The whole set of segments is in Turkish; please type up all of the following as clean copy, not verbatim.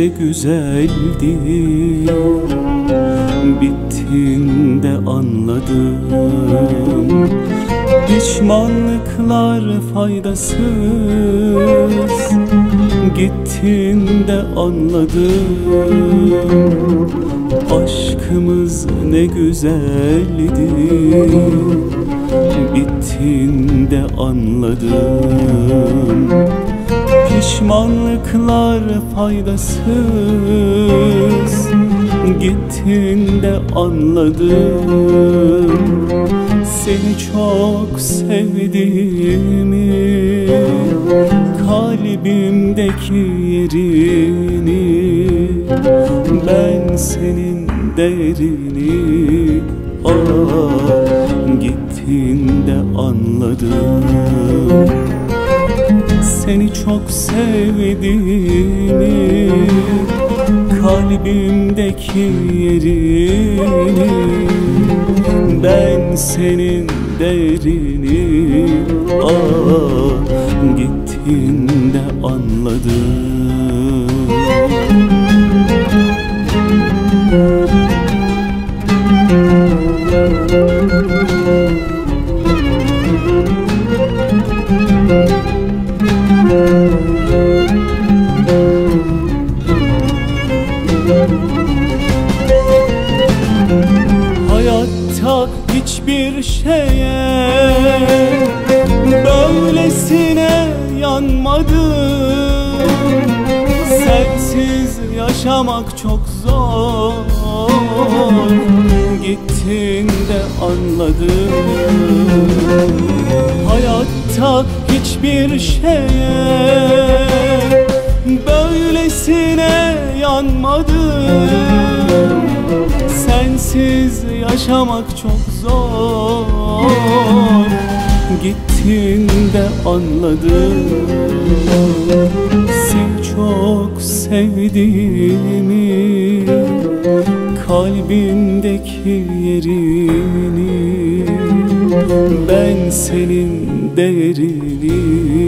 ne güzeldi, bittiğinde anladım. Pişmanlıklar faydasız, gittiğinde anladım. Aşkımız ne güzeldi, bittiğinde anladım. Pişmanlıklar faydasız, gittiğinde anladım. Seni çok sevdiğimi, kalbimdeki yerini, ben senin değerini gittiğinde anladım. Seni çok sevdiğimi, kalbimdeki yerini, ben senin değerini gittiğinde anladım. Hayatta hiçbir şeye böylesine yanmadım. Sensiz yaşamak çok zor, gittiğinde anladım. Hayatta hiçbir şeye böylesine yanmadım. Sensiz yaşamak çok zor, gittiğinde anladım. Seni çok sevdiğimi, kalbimdeki yerini, ben senin değerini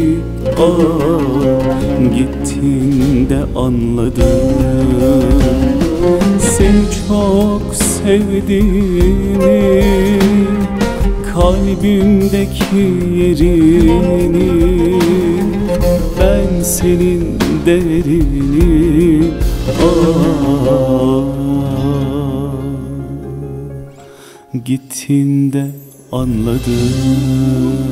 gittiğinde anladım. Seni çok sevdiğimi, kalbimdeki yerini, ben senin değerini gittiğinde anladım.